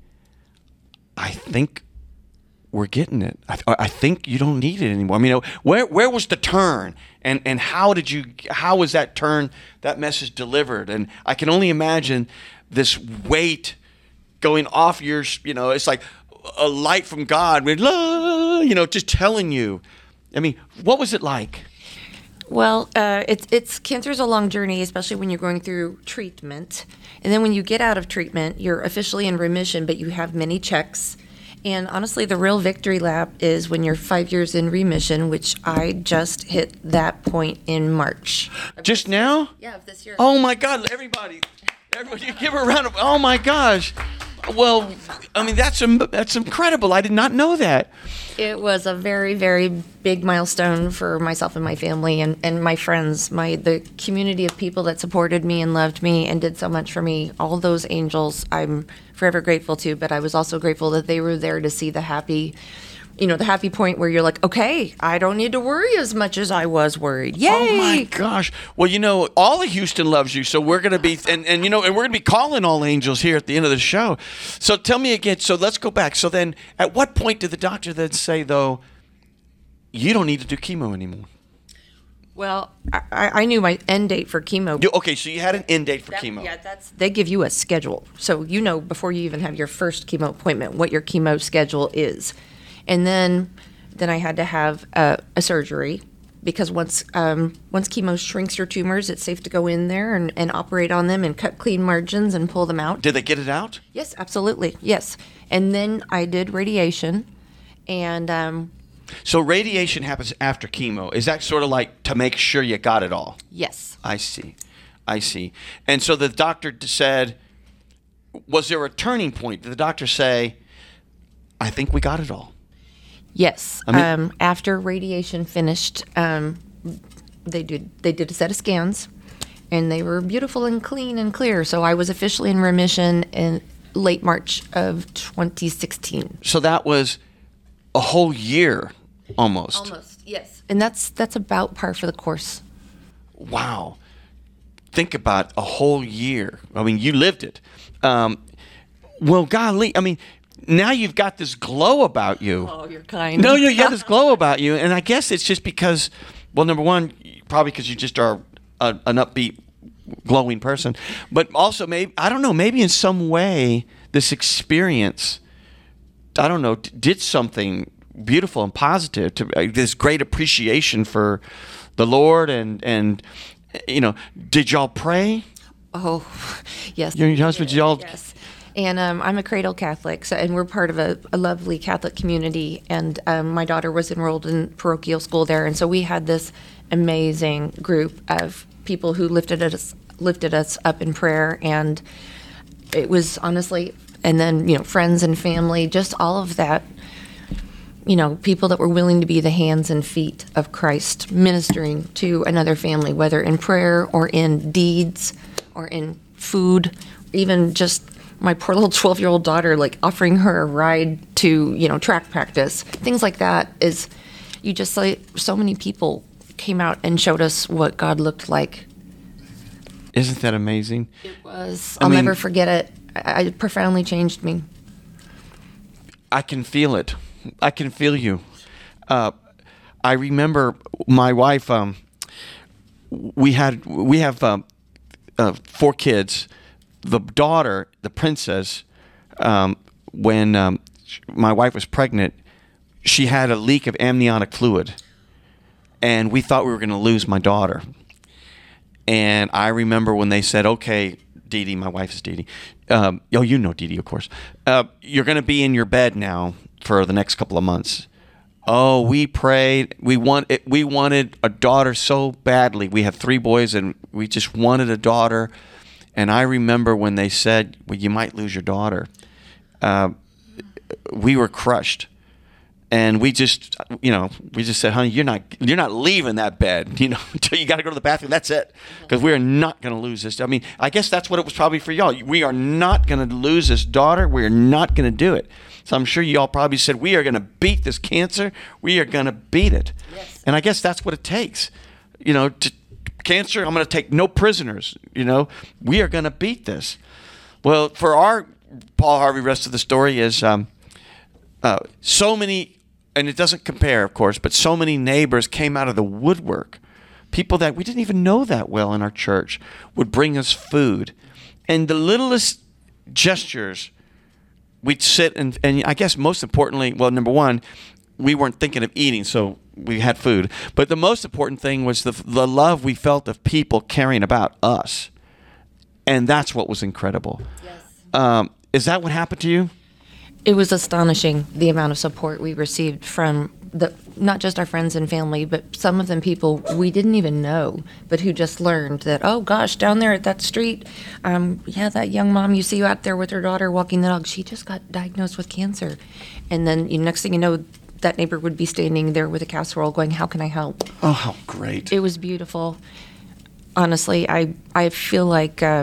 I think we're getting it. I, I think you don't need it anymore"? I mean, where where was the turn, and and how did you? How was that turn? That message delivered? And I can only imagine this weight going off your. You know, it's like a light from God, with, "La," you know, just telling you. I mean, what was it like? Well, uh, it's it's cancer is a long journey, especially when you're going through treatment, and then when you get out of treatment, you're officially in remission, but you have many checks. And honestly, the real victory lap is when you're five years in remission, which I just hit that point in March. Just now? Yeah, of this year. Oh my God! Everybody, everybody, you give her a round of. Oh my gosh! Well, I mean that's that's incredible. I did not know that. It was a very, very big milestone for myself and my family and, and my friends, my the community of people that supported me and loved me and did so much for me. All those angels I'm forever grateful to, but I was also grateful that they were there to see the happy, you know, the happy point where you're like, okay, I don't need to worry as much as I was worried. Yay! Oh my gosh! Well, you know, all of Houston loves you, so we're gonna be, and, and you know, and we're gonna be calling all angels here at the end of the show. So tell me again. So let's go back. So then, at what point did the doctor then say, though, you don't need to do chemo anymore? Well, I, I knew my end date for chemo. You, okay, so you had an end date for That- chemo. Yeah, that's they give you a schedule, so you know before you even have your first chemo appointment what your chemo schedule is, and then then I had to have a, a surgery because once um, once chemo shrinks your tumors, it's safe to go in there and, and operate on them and cut clean margins and pull them out. Did they get it out? Yes, absolutely, yes. And then I did radiation, and um, So radiation happens after chemo. Is that sort of like to make sure you got it all? yes. I see. I see. And so the doctor d- said, was there a turning point? Did the doctor say, I think we got it all? Yes. I mean- um, after radiation finished, um, they did they did a set of scans, and they were beautiful and clean and clear. So I was officially in remission in late March of twenty sixteen. So that was a whole year almost. Almost, yes. And that's that's about par for the course. Wow. Think about a whole year. I mean, you lived it. Um, well, golly, I mean, now you've got this glow about you. Oh, you're kind. No, you have this glow about you, and I guess it's just because, well, number one, probably because you just are a, an upbeat, glowing person, but also maybe I don't know, maybe in some way this experience, I don't know, d- did something beautiful and positive to uh, this great appreciation for the Lord, and and you know, did y'all pray? Oh, yes. Your husband, y'all. Yes. And um, I'm a cradle Catholic, so, and we're part of a, a lovely Catholic community. And um, my daughter was enrolled in parochial school there, and so we had this amazing group of people who lifted us lifted us up in prayer. And it was honestly, and then you know, friends and family, just all of that. You know, people that were willing to be the hands and feet of Christ, ministering to another family, whether in prayer or in deeds or in food, even just my poor little twelve-year-old daughter, like offering her a ride to, you know, track practice. Things like that is, you just like, so many people came out and showed us what God looked like. Isn't that amazing? It was, I I'll mean- never forget it. I, it profoundly changed me. I can feel it. I can feel you. Uh, I remember my wife. Um, we had we have um, uh, four kids. The daughter, the princess, um, when um, my wife was pregnant, she had a leak of amniotic fluid, and we thought we were going to lose my daughter. And I remember when they said, "Okay, Dee Dee, my wife is Dee Dee, Um, oh, you know Dee Dee, of course. Uh, you're going to be in your bed now for the next couple of months. Oh, we prayed. We want we wanted a daughter so badly. We have three boys, and we just wanted a daughter. And I remember when they said, "Well, you might lose your daughter." Uh, we were crushed, and we just, you know, we just said, "Honey, you're not you're not leaving that bed, you know, until you got to go to the bathroom. That's it, because we are not going to lose this." I mean, I guess that's what it was probably for y'all. We are not going to lose this daughter. We are not going to do it. So I'm sure y'all probably said, we are going to beat this cancer. We are going to beat it. Yes. And I guess that's what it takes. You know, to, cancer, I'm going to take no prisoners. You know, we are going to beat this. Well, for our Paul Harvey, rest of the story is um, uh, so many, and it doesn't compare, of course, but so many neighbors came out of the woodwork. People that we didn't even know that well in our church would bring us food. And the littlest gestures, we'd sit and, and I guess most importantly, well, number one, we weren't thinking of eating, so we had food. But the most important thing was the the love we felt of people caring about us. And that's what was incredible. Yes. Um, is that what happened to you? It was astonishing, the amount of support we received from the not just our friends and family, but some of them people we didn't even know, but who just learned that, oh gosh, down there at that street, um, yeah, that young mom you see out there with her daughter walking the dog, she just got diagnosed with cancer. And then you, next thing you know, that neighbor would be standing there with a casserole going, how can I help? Oh, how great. It was beautiful. Honestly, I, I feel like uh,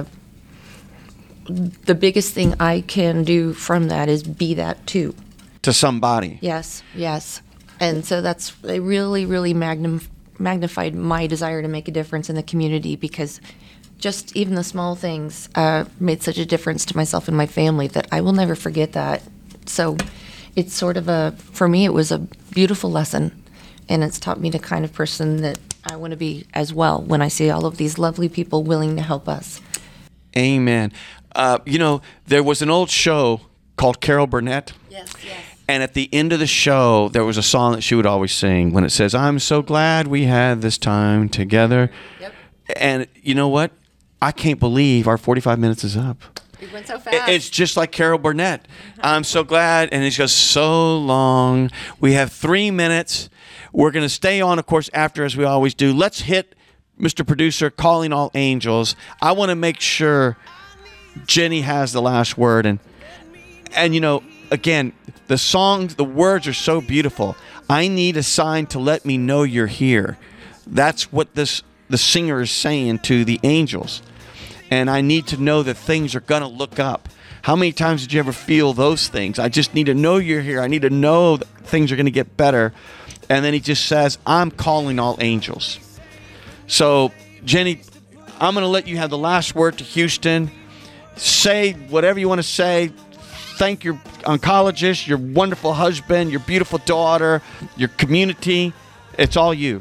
the biggest thing I can do from that is be that too. To somebody. Yes, yes. And so that's it really, really magnum, magnified my desire to make a difference in the community, because just even the small things uh, made such a difference to myself and my family that I will never forget that. So it's sort of a, for me, it was a beautiful lesson, and it's taught me the kind of person that I want to be as well when I see all of these lovely people willing to help us. Amen. Uh, you know, there was an old show called Carol Burnett. Yes, yes. And at the end of the show, there was a song that she would always sing when it says, I'm so glad we had this time together. Yep. And you know what? I can't believe our forty-five minutes is up. It went so fast. It's just like Carol Burnett. I'm so glad. And it goes so long. We have three minutes. We're going to stay on, of course, after, as we always do. Let's hit, Mister Producer, Calling All Angels. I want to make sure Jenny has the last word. And, and you know, again, the songs, the words are so beautiful. I need a sign to let me know you're here. That's what this the singer is saying to the angels. And I need to know that things are going to look up. How many times did you ever feel those things? I just need to know you're here. I need to know that things are going to get better. And then he just says, I'm calling all angels. So, Jenny, I'm going to let you have the last word to Houston. Say whatever you want to say. Thank your oncologist, your wonderful husband, your beautiful daughter, your community. It's all you.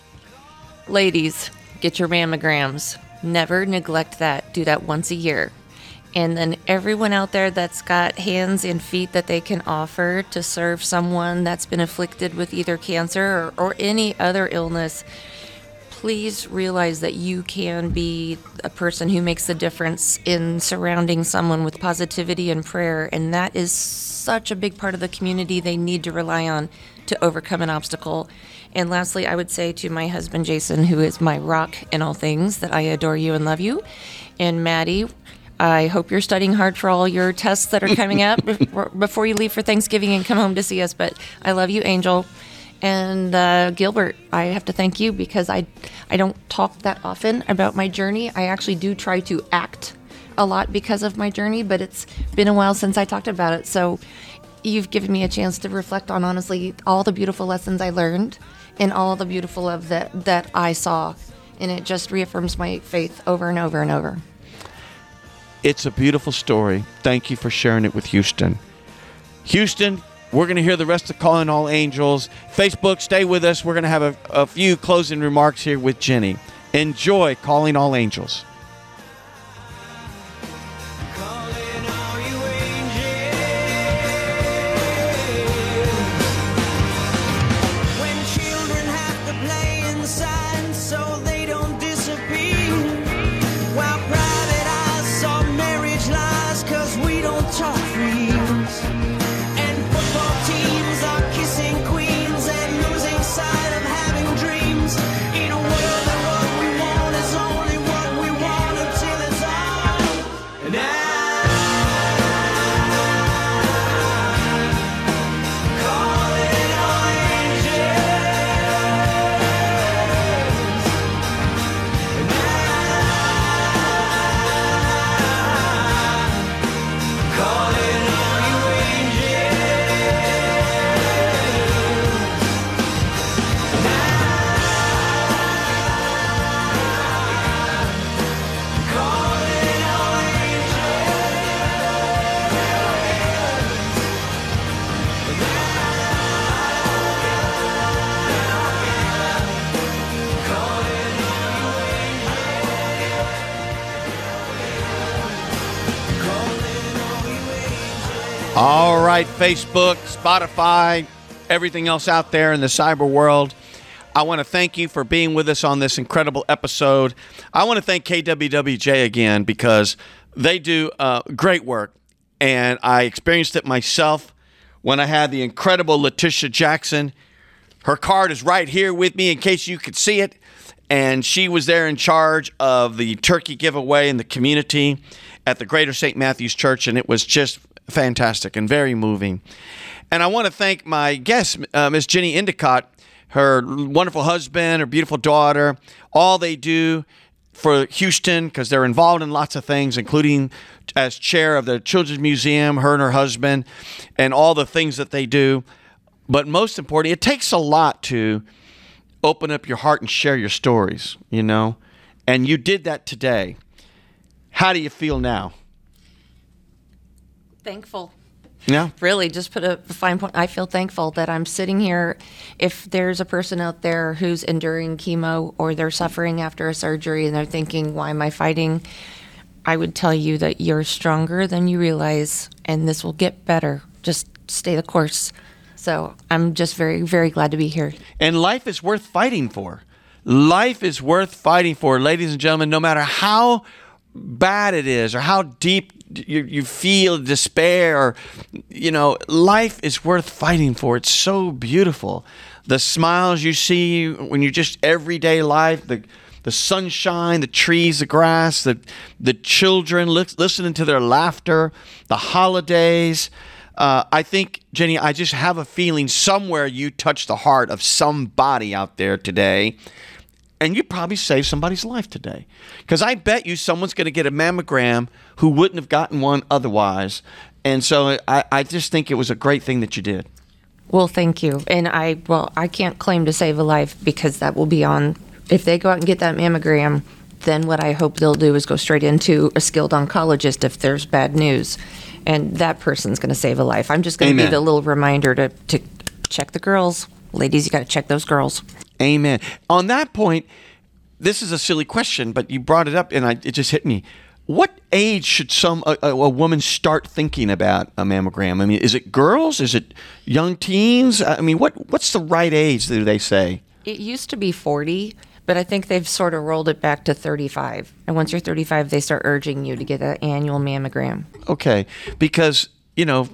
Ladies, get your mammograms. Never neglect that. Do that once a year. And then everyone out there that's got hands and feet that they can offer to serve someone that's been afflicted with either cancer or, or any other illness, please realize that you can be a person who makes a difference in surrounding someone with positivity and prayer. And that is such a big part of the community they need to rely on to overcome an obstacle. And lastly, I would say to my husband, Jason, who is my rock in all things, that I adore you and love you. And Maddie, I hope you're studying hard for all your tests that are coming up before you leave for Thanksgiving and come home to see us. But I love you, Angel. And uh, Gilbert, I have to thank you because I, I don't talk that often about my journey. I actually do try to act a lot because of my journey, but it's been a while since I talked about it. So you've given me a chance to reflect on, honestly, all the beautiful lessons I learned and all the beautiful love that, that I saw. And it just reaffirms my faith over and over and over. It's a beautiful story. Thank you for sharing it with Houston. Houston, we're going to hear the rest of Calling All Angels. Facebook, stay with us. We're going to have a, a few closing remarks here with Jenny. Enjoy Calling All Angels. While private eyes saw marriage lies All right, Facebook, Spotify, everything else out there in the cyber world. I want to thank you for being with us on this incredible episode. I want to thank K W W J again because they do uh, great work. And I experienced it myself when I had the incredible Letitia Jackson. Her card is right here with me in case you could see it. And she was there in charge of the turkey giveaway in the community at the Greater Saint Matthew's Church. And it was just fantastic and very moving. And I want to thank my guest, uh, Miss Jenny Endicott, her wonderful husband, her beautiful daughter, all they do for Houston, because they're involved in lots of things, including as chair of the Children's Museum, her and her husband, and all the things that they do. But most importantly, it takes a lot to open up your heart and share your stories, you know? And you did that today. How do you feel now? Thankful. Yeah. Really, just put a fine point. I feel thankful that I'm sitting here. If there's a person out there who's enduring chemo or they're suffering after a surgery and they're thinking, why am I fighting? I would tell you that you're stronger than you realize, and this will get better. Just stay the course. So I'm just very, very glad to be here. And life is worth fighting for. Life is worth fighting for, ladies and gentlemen, no matter how bad it is or how deep you, you feel despair, or, you know, life is worth fighting for. It's so beautiful. The smiles you see when you just everyday life, the the sunshine, the trees, the grass, the the children li- listening to their laughter, the holidays. Uh, I think, Jenny, I just have a feeling somewhere you touched the heart of somebody out there today. And you probably saved somebody's life today. Because I bet you someone's going to get a mammogram who wouldn't have gotten one otherwise. And so I, I just think it was a great thing that you did. Well, thank you. And I, well, I can't claim to save a life because that will be on, if they go out and get that mammogram, then what I hope they'll do is go straight into a skilled oncologist if there's bad news. And that person's going to save a life. I'm just going to be the little reminder to, to check the girls. Ladies, you got to check those girls. Amen. On that point, this is a silly question, but you brought it up and I, it just hit me. What age should some a, a woman start thinking about a mammogram? I mean, is it girls? Is it young teens? I mean, what what's the right age, do they say? It used to be forty, but I think they've sort of rolled it back to thirty-five. And once you're thirty-five, they start urging you to get an annual mammogram. Okay, because, you know,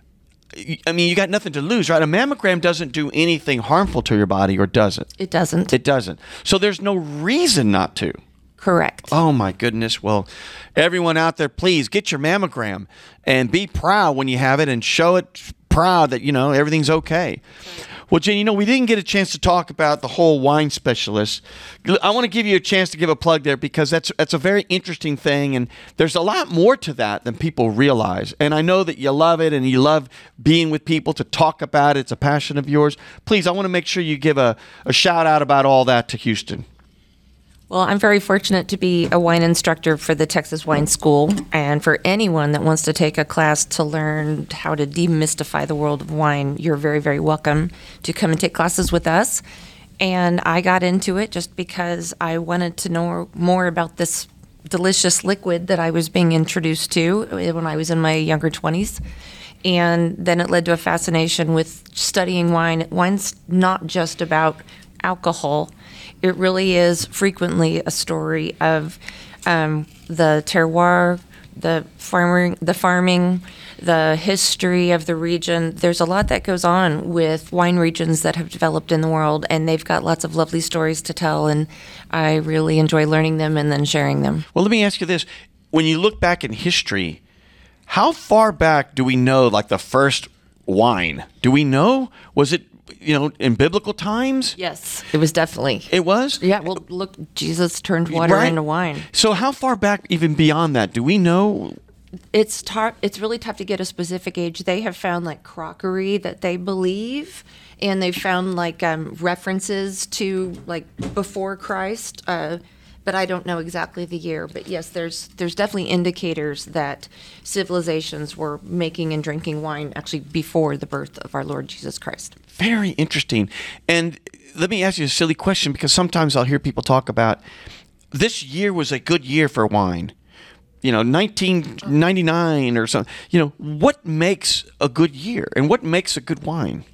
I mean, you got nothing to lose, right? A mammogram doesn't do anything harmful to your body, or does it? It doesn't. It doesn't. So there's no reason not to. Correct. Oh, my goodness. Well, everyone out there, please get your mammogram and be proud when you have it and show it proud that, you know, everything's okay. Well, Jen, you know, we didn't get a chance to talk about the whole wine specialist. I want to give you a chance to give a plug there because that's that's a very interesting thing, and there's a lot more to that than people realize. And I know that you love it and you love being with people to talk about it. It's a passion of yours. Please, I want to make sure you give a, a shout out about all that to Houston. Well, I'm very fortunate to be a wine instructor for the Texas Wine School, and for anyone that wants to take a class to learn how to demystify the world of wine, you're very, very welcome to come and take classes with us. And I got into it just because I wanted to know more about this delicious liquid that I was being introduced to when I was in my younger twenties. And then it led to a fascination with studying wine. Wine's not just about alcohol. It really is frequently a story of um, the terroir, the farming, the farming, the history of the region. There's a lot that goes on with wine regions that have developed in the world, and they've got lots of lovely stories to tell, and I really enjoy learning them and then sharing them. Well, let me ask you this. When you look back in history, how far back do we know, like, the first wine? Do we know? Was it, you know, in biblical times? Yes, it was definitely. It was? Yeah, well, look, Jesus turned water Right. into wine. So how far back even beyond that? Do we know? It's tough. It's really tough to get a specific age. They have found like crockery that they believe, and they've found like um, references to like before Christ. Uh, but I don't know exactly the year. But yes, there's there's definitely indicators that civilizations were making and drinking wine actually before the birth of our Lord Jesus Christ. Very interesting. And let me ask you a silly question, because sometimes I'll hear people talk about this year was a good year for wine. you know, nineteen ninety-nine or something. You know, what makes a good year and what makes a good wine?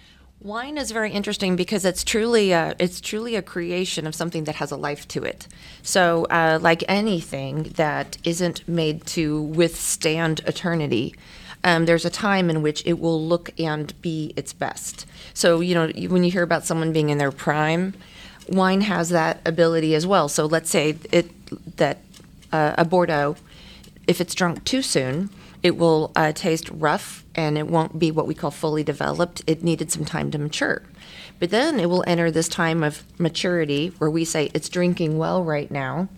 Wine is very interesting because it's truly a, it's truly a creation of something that has a life to it. So, uh, like anything that isn't made to withstand eternity, um, there's a time in which it will look and be its best. So, you know, when you hear about someone being in their prime, wine has that ability as well. So, let's say it that uh, a Bordeaux, if it's drunk too soon, it will uh, taste rough and it won't be what we call fully developed. It needed some time to mature. But then it will enter this time of maturity where we say it's drinking well right now,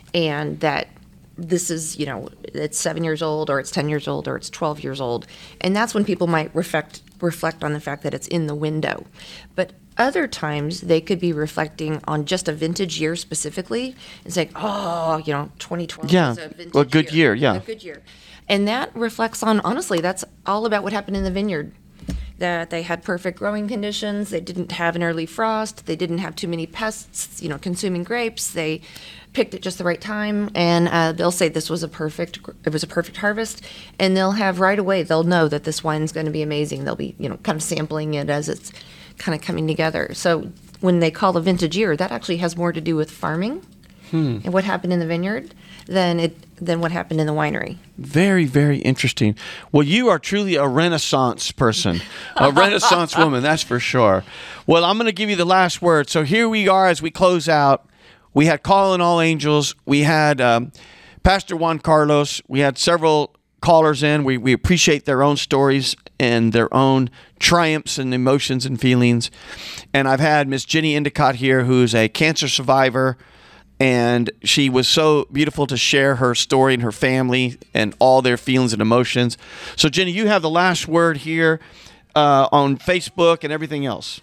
and that this is, you know, it's seven years old or it's ten years old or it's twelve years old. And that's when people might reflect, reflect on the fact that it's in the window. But other times they could be reflecting on just a vintage year specifically. It's like, oh, you know, twenty twelve Yeah, was a vintage a good year, yeah. A good year. And that reflects on, honestly, that's all about what happened in the vineyard. That they had perfect growing conditions, they didn't have an early frost, they didn't have too many pests, you know, consuming grapes, they picked at just the right time, and uh, they'll say this was a perfect, it was a perfect harvest, and they'll have right away, they'll know that this wine's going to be amazing. They'll be, you know, kind of sampling it as it's kind of coming together. So when they call a vintage year, that actually has more to do with farming hmm. and what happened in the vineyard than it than what happened in the winery. Very, very interesting. Well, you are truly a Renaissance person, a Renaissance woman, that's for sure. Well, I'm going to give you the last word. So here we are as we close out. We had Calling All Angels. We had um, Pastor Juan Carlos. We had several callers in. We, we appreciate their own stories and their own triumphs and emotions and feelings. And I've had Miss Jenny Endicott here, who's a cancer survivor. And she was so beautiful to share her story and her family and all their feelings and emotions. So, Jenny, you have the last word here uh, on Facebook and everything else.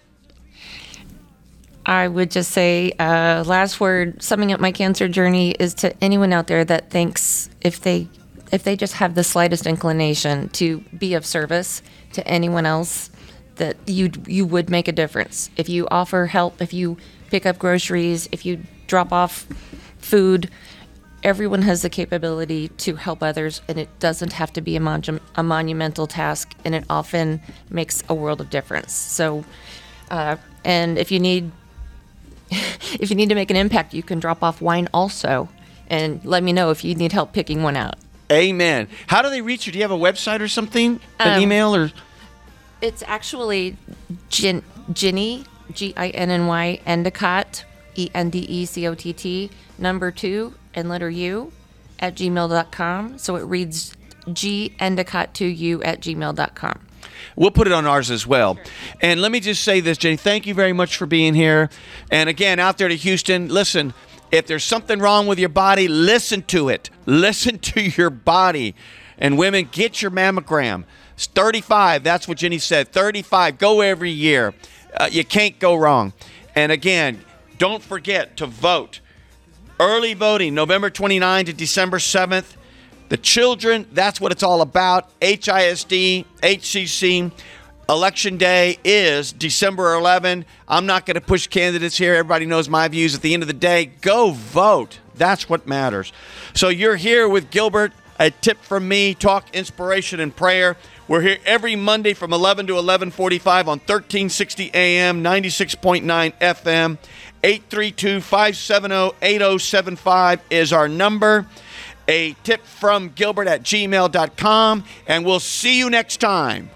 I would just say, uh, last word, summing up my cancer journey, is to anyone out there that thinks if they if they just have the slightest inclination to be of service to anyone else, that you you would make a difference. If you offer help, if you pick up groceries, if you drop off food, everyone has the capability to help others, and it doesn't have to be a, mon- a monumental task, and it often makes a world of difference. So, uh, and if you need if you need to make an impact, you can drop off wine also, and let me know if you need help picking one out. Amen. How do they reach you? Do you have a website or something? An Um, email or? It's actually Gin- Ginny, G I N N Y, Endicott, E N D E C O T T, number two, and letter U, at gmail dot com. So it reads G Endicott two U at gmail dot com. We'll put it on ours as well. And let me just say this, Jenny, thank you very much for being here. And again, out there to Houston, listen, if there's something wrong with your body, listen to it. Listen to your body. And women, get your mammogram. It's thirty-five. That's what Jenny said. thirty-five. Go every year. Uh, you can't go wrong. And again, don't forget to vote. Early voting, November twenty-ninth to December seventh. The children, that's what it's all about. H I S D, H C C. Election day is December eleventh. I'm not going to push candidates here. Everybody knows my views. At the end of the day, go vote. That's what matters. So you're here with Gilbert. A tip from me, talk, inspiration, and prayer. We're here every Monday from eleven to eleven forty-five on thirteen sixty A M, ninety-six point nine F M. eight three two, five seven zero, eight zero seven five is our number. A tip from Gilbert at gmail dot com. And we'll see you next time.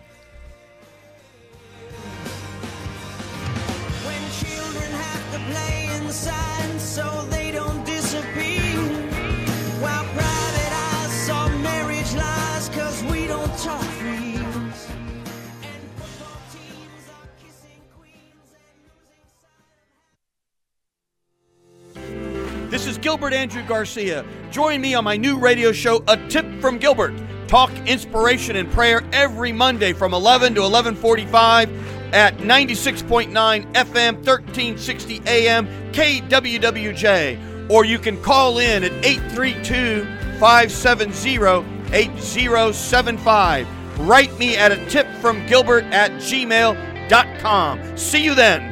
When children have to play inside so they don't disappear, while private eyes saw marriage lies 'cause we don't talk for years, and football teams are kissing queens and losing. This is Gilbert Andrew Garcia. Join me on my new radio show, A Tip from Gilbert. Talk, inspiration, and prayer every Monday from eleven to eleven forty-five at ninety-six point nine F M, thirteen sixty A M, K W W J. Or you can call in at eight three two, five seven zero, eight zero seven five. Write me at a tip from Gilbert at gmail dot com. See you then.